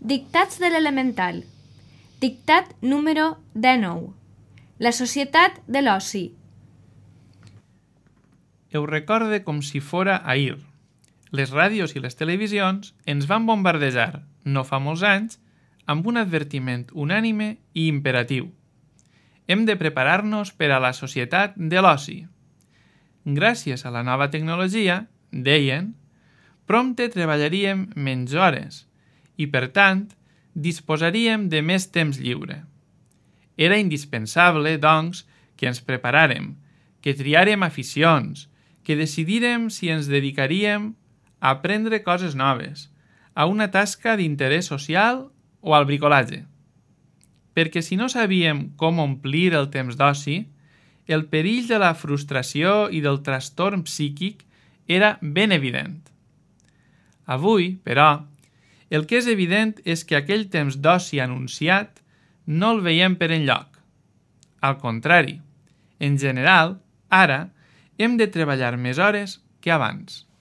Dictats de l'elemental. Dictat número 19. La societat de l'oci. Ho recorde com si fora ahir. Les ràdios i les televisions ens van bombardejar, no fa molts anys, amb un advertiment unànime i imperatiu. Hem de preparar-nos per a la societat de l'oci. Gràcies a la nova tecnologia, deien, prompte treballaríem menys hores i, per tant, disposaríem de més temps lliure. Era indispensable, doncs, que ens preparàrem, que triàrem aficions, que decidírem si ens dedicaríem a aprendre coses noves, a una tasca d'interès social o al bricolatge. Perquè si no sabíem com omplir el temps d'oci, el perill de la frustració i del trastorn psíquic era ben evident. Avui, però, el que és evident és que aquell temps d'oci anunciat no el veiem per enlloc. Al contrari, en general, ara hem de treballar més hores que abans.